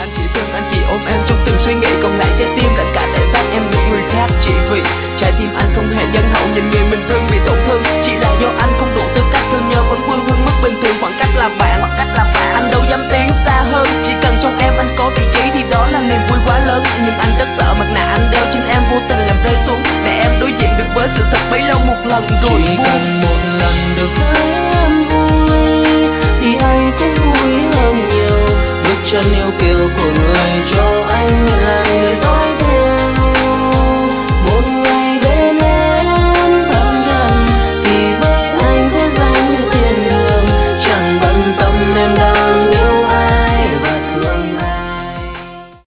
anh chỉ thương, anh chỉ ôm em trong từng suy nghĩ, còn lại trái tim lẫn cả thể xác em được người khác. Chỉ vì trái tim anh không hề nhân hậu, nhìn người mình thương bị tổn thương. Chỉ là do anh không đủ tư cách thương nhớ vẫn vương hơn mức bình thường. Khoảng cách là bạn, anh đâu dám tiến xa hơn. Chỉ cần trong em anh có vị trí thì đó là niềm vui quá lớn. Nhưng anh rất sợ mặt nạ anh đeo trên em vô tình làm rơi xuống, để em đối diện được với sự thật bấy lâu một lần rồi. Chỉ cần một lần được thấy em vui thì anh cũng vui hơn nhiều. Bước chân yêu kiều của người cho anh là người đó.